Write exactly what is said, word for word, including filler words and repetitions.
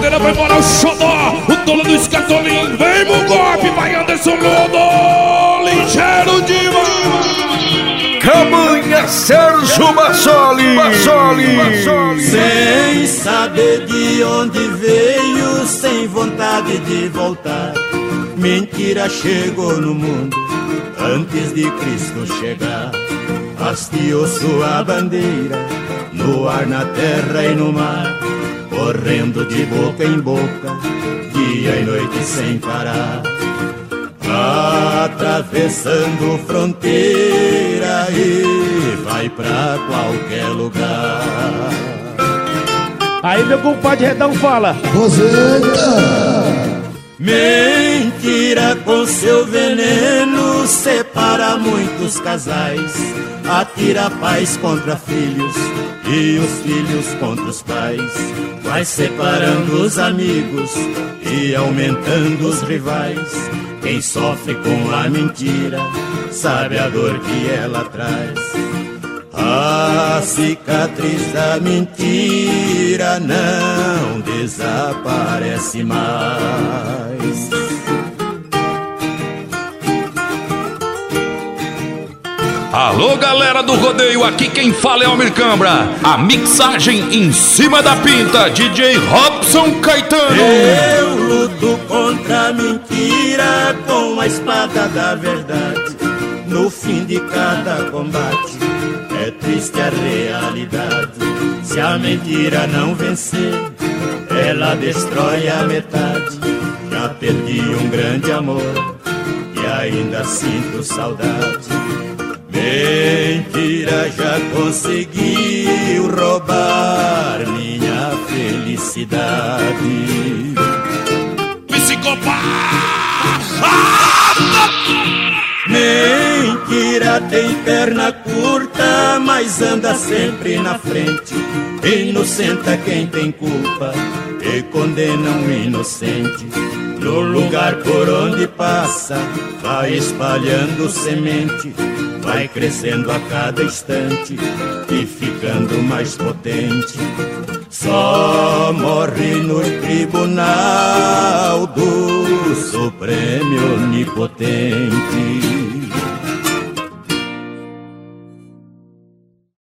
brincadeira vai morar o xodó, o dono do escatolim. Vem no golpe, vai Anderson Lodo, ligeiro demais. Cabanha Sérgio Massoli, Massoli, Massoli. Sem saber de onde veio, sem vontade de voltar, mentira chegou no mundo antes de Cristo chegar. Hasteou sua bandeira no ar, na terra e no mar, correndo de boca em boca, dia e noite sem parar, atravessando fronteira e vai pra qualquer lugar. Aí meu compadre Redão fala: Roseta! Mentira com seu veneno separa muitos casais, atira a paz contra filhos e os filhos contra os pais, vai separando os amigos e aumentando os rivais. Quem sofre com a mentira sabe a dor que ela traz. A cicatriz da mentira não desaparece mais. Alô, galera do rodeio, aqui quem fala é Almir Cambra. A mixagem em cima da pinta, D J Robson Caetano. Eu luto contra a mentira com a espada da verdade. No fim de cada combate é triste a realidade. Se a mentira não vencer, ela destrói a metade. Já perdi um grande amor e ainda sinto saudade. Mentira já conseguiu roubar minha felicidade. Psicopata! Mentira tem perna curta, mas anda sempre na frente. Inocenta quem tem culpa e condena um inocente. No lugar por onde passa, vai espalhando semente, vai crescendo a cada instante e ficando mais potente. Só morre no tribunal do Supremo Onipotente.